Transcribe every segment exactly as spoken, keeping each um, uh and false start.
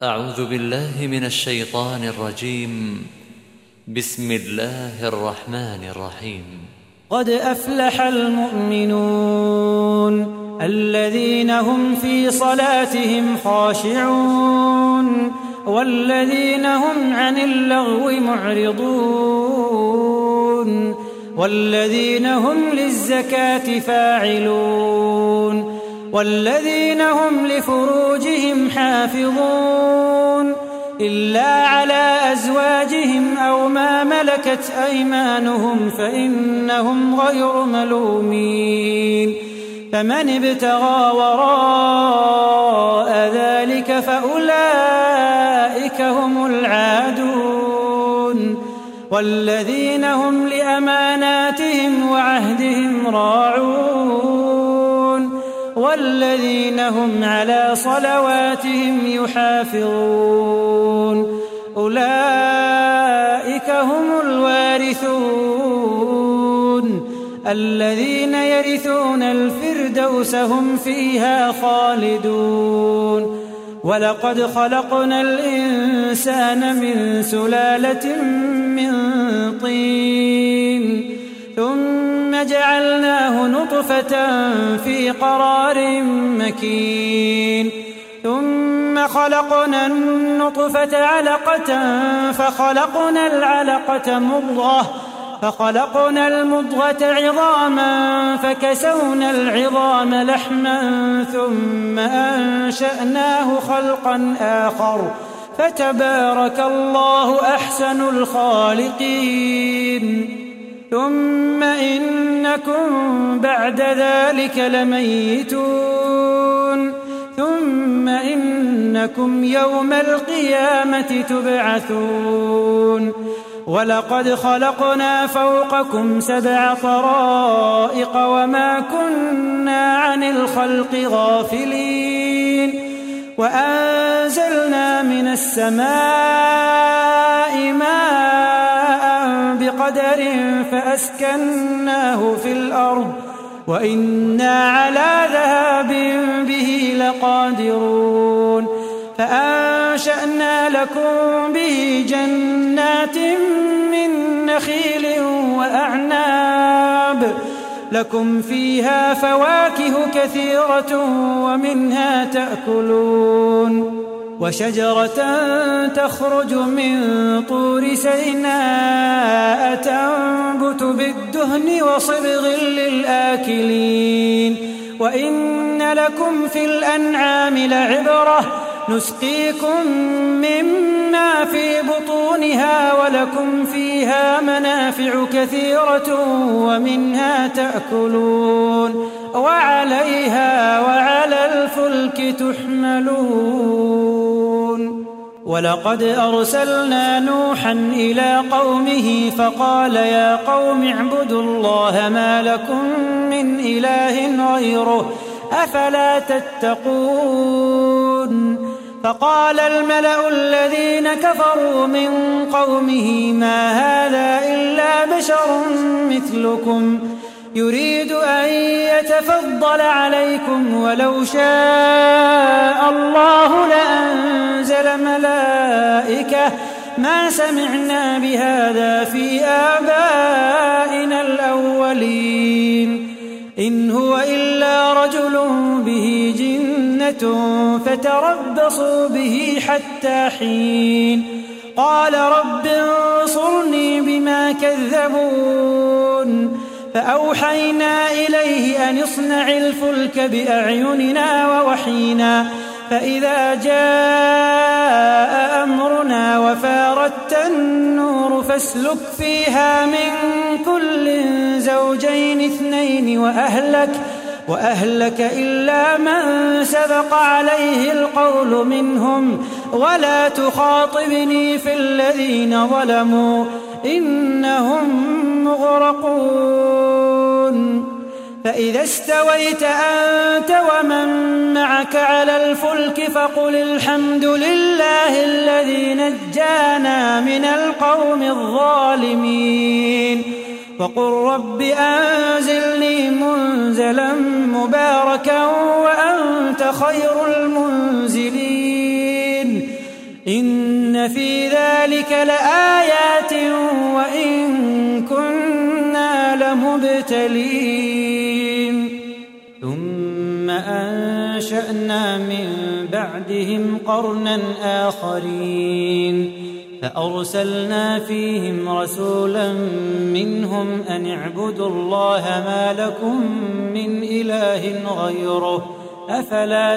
أعوذ بالله من الشيطان الرجيم. بسم الله الرحمن الرحيم. قد أفلح المؤمنون الذين هم في صلاتهم خاشعون والذين هم عن اللغو معرضون والذين هم للزكاة فاعلون والذين هم لفروجهم حافظون إلا على أزواجهم أو ما ملكت أيمانهم فإنهم غير ملومين. فمن ابتغى وراء ذلك فأولئك هم العادون والذين هم لأماناتهم وعهدهم راعون والذين هم على صلواتهم يحافظون أولئك هم الوارثون الذين يرثون الفردوس هم فيها خالدون. ولقد خلقنا الإنسان من سلالة من طين ثم جعلناه نطفة في قرار مكين ثم خلقنا النطفة علقة فخلقنا العلقة مضغة فخلقنا المضغة عظاما فكسونا العظام لحما ثم أنشأناه خلقا آخر فتبارك الله أحسن الخالقين. ثم إنكم بعد ذلك لميتون ثم إنكم يوم القيامة تبعثون. ولقد خلقنا فوقكم سبع طرائق وما كنا عن الخلق غافلين وأنزلنا من السماء ماء بقدر فأسكناه في الأرض وإنا على ذهاب به لقادرون. فأنشأنا لكم به جنات من نخيل وأعناب لكم فيها فواكه كثيرة ومنها تأكلون وشجرة تخرج من طور سيناء تنبت بالدهن وصبغ للآكلين. وإن لكم في الأنعام لعبرة نسقيكم مما في بطونها ولكم فيها منافع كثيرة ومنها تأكلون وعليها وعلى الفلك تحملون. ولقد أرسلنا نوحا إلى قومه فقال يا قوم اعبدوا الله ما لكم من إله غيره أفلا تتقون. فقال الملأ الذين كفروا من قومه ما هذا إلا بشر مثلكم يريد أن يتفضل عليكم ولو شاء الله لأنزل ملائكة ما سمعنا بهذا في آبائنا الأولين إن هو إلا رجل به جنة فتربصوا به حتى حين. قال رب انصرني بما كذبون. فأوحينا إليه أن اصنع الفلك بأعيننا ووحينا فإذا جاء أمرنا وفاردت النور فاسلك فيها من كل زوجين اثنين وأهلك وأهلك إلا من سبق عليه القول منهم ولا تخاطبني في الذين ظلموا إنهم مغرقون. فإذا استويت أنت ومن معك على الفلك فقل الحمد لله الذي نجانا من القوم الظالمين وقل رب أنزلني منزلا مباركا وأنت خير المنزلين. إن في ذلك لآيات وإن كنا لمبتلين ثم أنشأنا من بعدهم قرنا آخرين فأرسلنا فيهم رسولا منهم أن اعبدوا الله ما لكم من إله غيره أفلا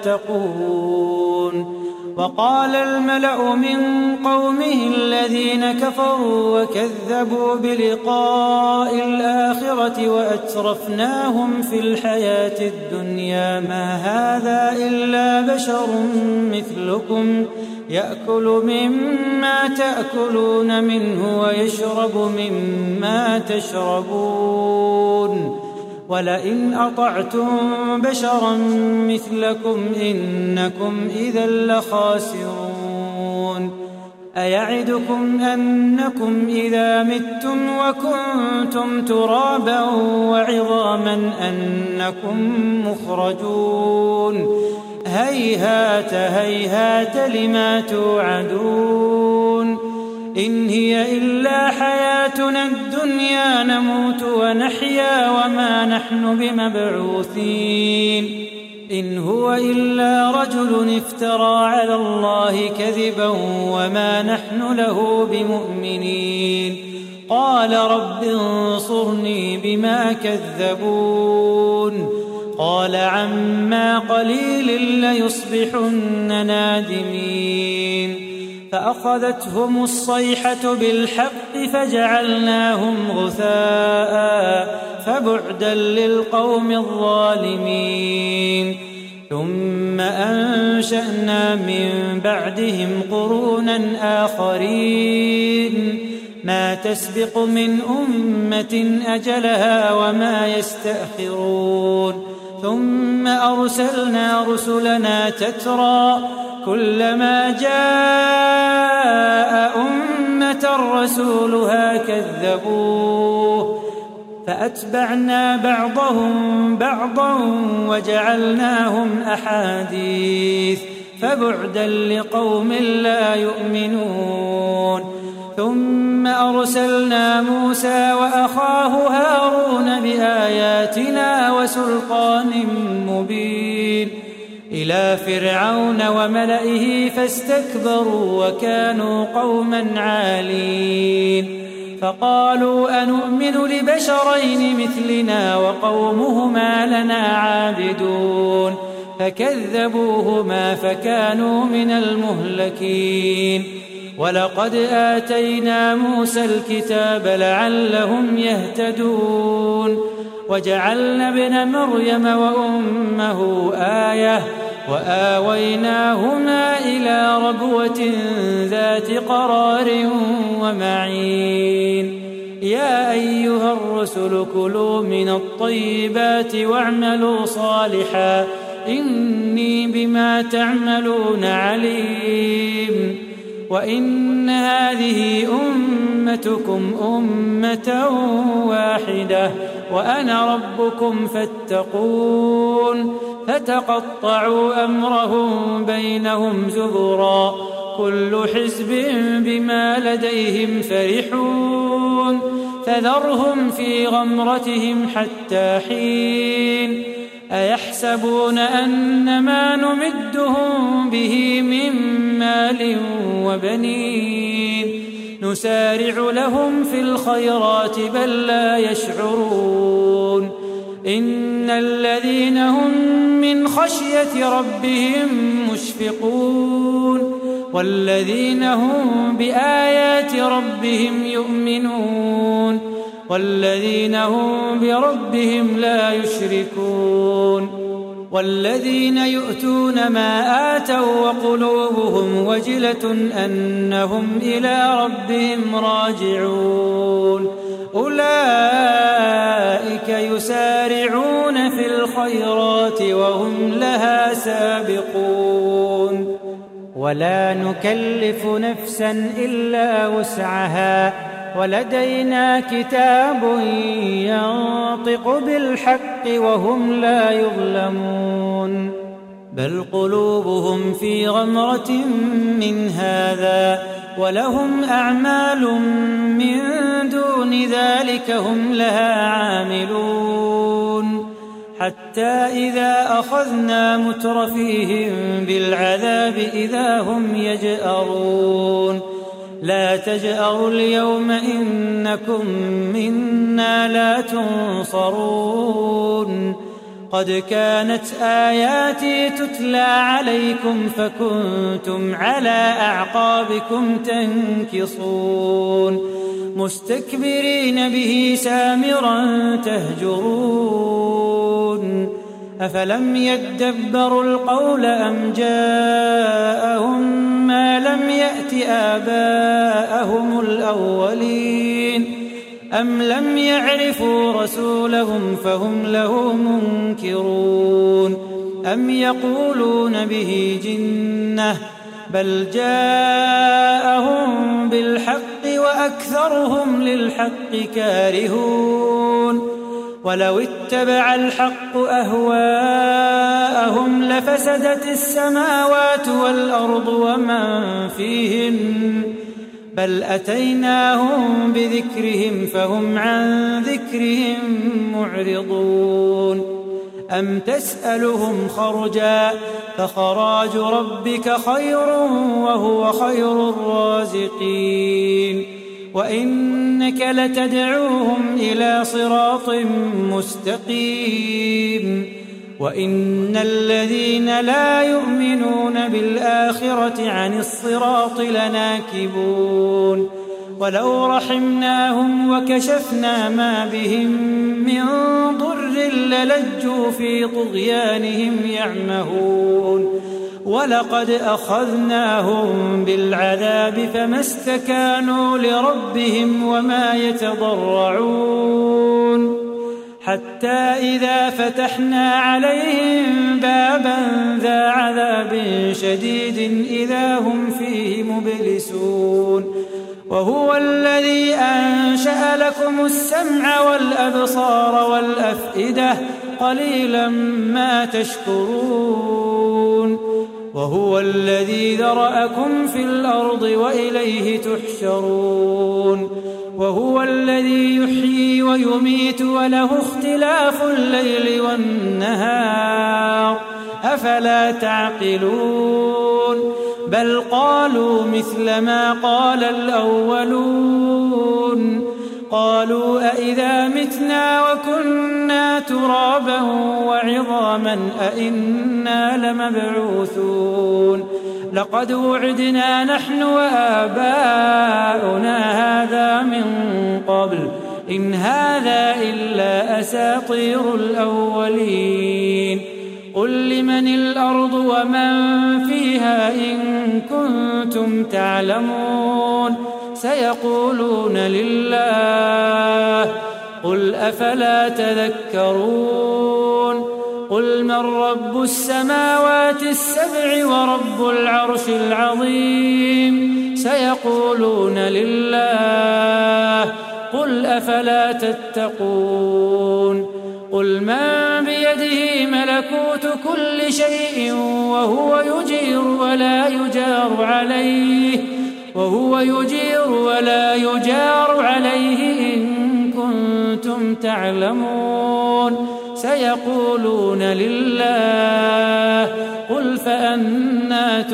تتقون وقال الملأ من قومه الذين كفروا وكذبوا بلقاء الآخرة وأترفناهم في الحياة الدنيا ما هذا إلا بشر مثلكم يأكل مما تأكلون منه ويشرب مما تشربون ولئن أطعتم بشرا مثلكم إنكم إذا لخاسرون أيعدكم أنكم إذا متم وكنتم ترابا وعظاما أنكم مخرجون هيهات هيهات لما توعدون إن هي إلا حياتنا الدنيا نموت ونحيا وما نحن بمبعوثين إن هو إلا رجل افترى على الله كذبا وما نحن له بمؤمنين قال رب انصرني بما كذبون قال عما قليل ليصبحن نادمين فأخذتهم الصيحة بالحق فجعلناهم غثاء فبعدا للقوم الظالمين ثم أنشأنا من بعدهم قرونا آخرين ما تسبق من أمة أجلها وما يستأخرون ثم أرسلنا رسلنا تترى كلما جاء أمة رسولها كذبوه فأتبعنا بعضهم بعضا وجعلناهم أحاديث فبعدا لقوم لا يؤمنون ثم أرسلنا موسى وأخاه هارون بآياتنا وسلطان مبين إلى فرعون وملئه فاستكبروا وكانوا قوما عالين فقالوا أنؤمن لبشرين مثلنا وقومهما لنا عابدون فكذبوهما فكانوا من المهلكين ولقد آتينا موسى الكتاب لعلهم يهتدون وجعلنا ابن مريم وأمه آية وآويناهما إلى ربوة ذات قرار ومعين يا أيها الرسل كلوا من الطيبات واعملوا صالحا إني بما تعملون عليم وإن هذه أمتكم أمة واحدة وأنا ربكم فاتقون فتقطعوا أمرهم بينهم زبرا كل حزب بما لديهم فرحون فذرهم في غمرتهم حتى حين أيحسبون أن ما نمدهم به من مال وبنين نسارع لهم في الخيرات بل لا يشعرون إن الذين هم من خشية ربهم مشفقون والذين هم بآيات ربهم يؤمنون والذين هم بربهم لا يشركون والذين يؤتون ما آتوا وقلوبهم وجلة أنهم إلى ربهم راجعون أولئك يسارعون في الخيرات وهم لها سابقون ولا نكلف نفسا إلا وسعها ولدينا كتاب ينطق بالحق وهم لا يظلمون بل قلوبهم في غمرة من هذا ولهم أعمال من دون ذلك هم لها عاملون حتى إذا أخذنا مترفيهم بالعذاب إذا هم يجأرون لا تجأروا اليوم إنكم منا لا تنصرون قد كانت آياتي تتلى عليكم فكنتم على أعقابكم تنكصون مستكبرين به سامرا تهجرون أفلم يدبروا القول أم جاءهم ما لم يأت آباءهم الأولين أم لم يعرفوا رسولهم فهم له منكرون أم يقولون به جنة بل جاءهم بالحق وأكثرهم للحق كارهون ولو اتبع الحق أهواءهم لفسدت السماوات والأرض ومن فيهن بل أتيناهم بذكرهم فهم عن ذكرهم معرضون أم تسألهم خرجا فخراج ربك خير وهو خير الرازقين وإنك لتدعوهم إلى صراط مستقيم وإن الذين لا يؤمنون بالآخرة عن الصراط لناكبون ولو رحمناهم وكشفنا ما بهم من ضر للجوا في طغيانهم يعمهون ولقد أخذناهم بالعذاب فما استكانوا لربهم وما يتضرعون حتى إذا فتحنا عليهم بابا ذا عذاب شديد إذا هم فيه مبلسون وهو الذي أنشأ لكم السمع والأبصار والأفئدة قليلا ما تشكرون وهو الذي ذرأكم في الأرض وإليه تحشرون وهو الذي يحيي ويميت وله اختلاف الليل والنهار أفلا تعقلون بل قالوا مثل ما قال الأولون قالوا أئذا متنا وكنا ترابا وعظاما أئنا لمبعوثون لقد وعدنا نحن وآباؤنا هذا من قبل إن هذا إلا أساطير الأولين قل لمن الأرض ومن فيها إن كنتم تعلمون سيقولون لله قل أفلا تذكرون قل من رب السماوات السبع ورب العرش العظيم سيقولون لله قل أفلا تتقون قل من بيده ملكوت كل شيء وهو يجير ولا يجار عليه وهو يجير ولا يجار عليه إن كنتم تعلمون سيقولون لله قل فأنى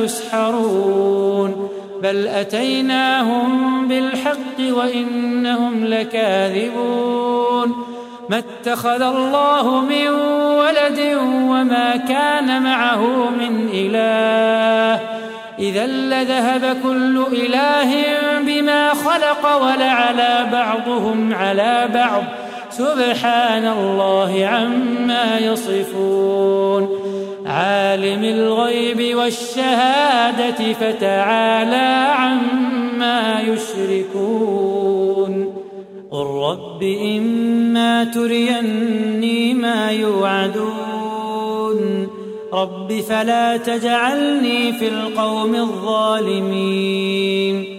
تسحرون بل أتيناهم بالحق وإنهم لكاذبون ما اتخذ الله من ولد وما كان معه من إله إذا لذهب كل إله بما خلق ولعلى بعضهم على بعض سبحان الله عما يصفون عالم الغيب والشهادة فتعالى عما يشركون قل رب إما تريني ما يوعدون رب فلا تجعلني في القوم الظالمين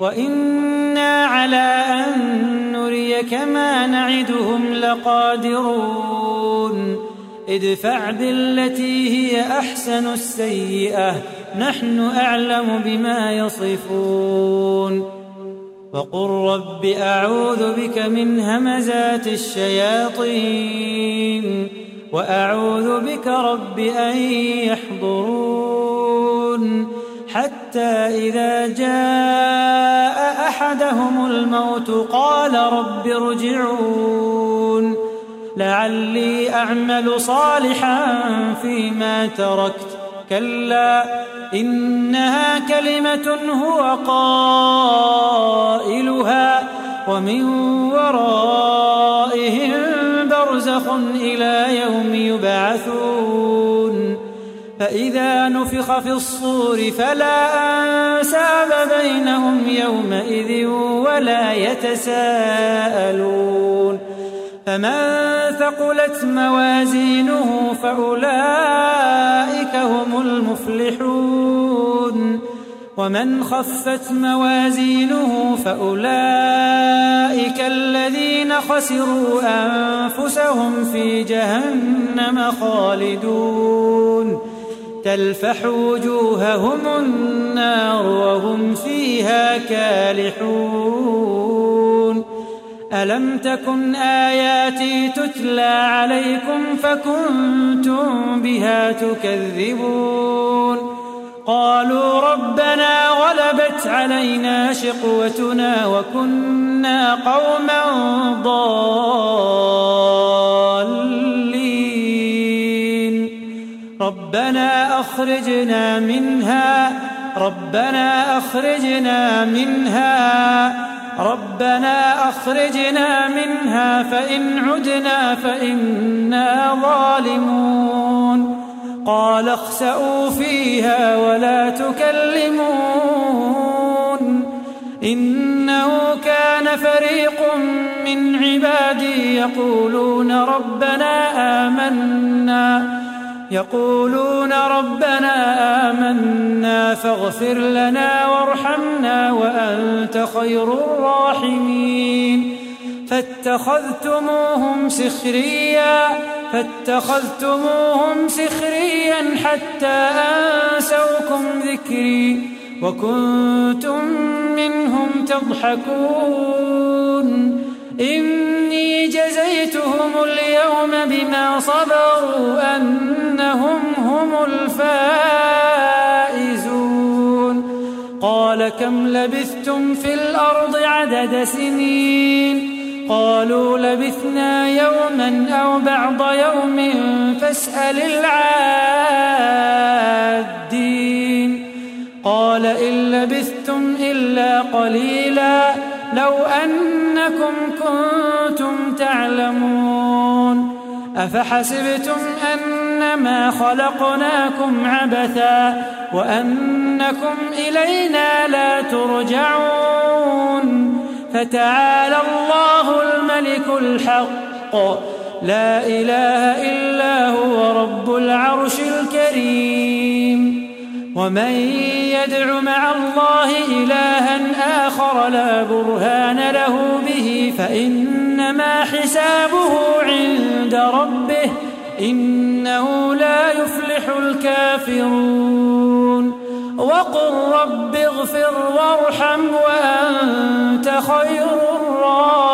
وإنا على أن نريك ما نعدهم لقادرون ادفع بالتي هي أحسن السيئة نحن أعلم بما يصفون وقل رب أعوذ بك من همزات الشياطين وأعوذ بك رب أن يحضرون حتى إذا جاء أحدهم الموت قال رب ارجعون لعلي أعمل صالحا فيما تركت كلا إنها كلمة هو قائلها ومن ورائهم برزخ إلى يوم يبعثون فإذا نفخ في الصور فلا أنساب بينهم يومئذ ولا يتساءلون فمن ثقلت موازينه فأولئك هم المفلحون ومن خفت موازينه فأولئك الذين خسروا أنفسهم في جهنم خالدون تلفح وجوههم النار وهم فيها كالحون ألم تكن آياتي تتلى عليكم فكنتم بها تكذبون قالوا ربنا غلبت علينا شقوتنا وكنا قوما ضالين ربنا أخرجنا منها ربنا أخرجنا منها ربنا أخرجنا منها فإن عدنا فإنا ظالمون قال اخسئوا فيها ولا تكلمون إنه كان فريق من عبادي يقولون ربنا آمنا يقولون ربنا آمنا فاغفر لنا وارحمنا وأنت خير الراحمين فاتخذتموهم سخريا فاتخذتموهم سخريا حتى أنسوكم ذكري وكنتم منهم تضحكون إني جزيتهم اليوم بما صبروا أنهم هم الفائزون قال كم لبثتم في الأرض عدد سنين قالوا لبثنا يوما أو بعض يوم فاسأل العادين قال إن لبثتم إلا قليلا لو أنكم كنتم تعلمون أفحسبتم أنما خلقناكم عبثا وأنكم إلينا لا ترجعون فتعالى الله الملك الحق لا إله إلا هو رب العرش الكريم ومن يدع مع الله إلها آخر لا برهان له به فإنما حسابه عند ربه إنه لا يفلح الكافرون وقل رب اغفر وارحم وأنت خير الراحمين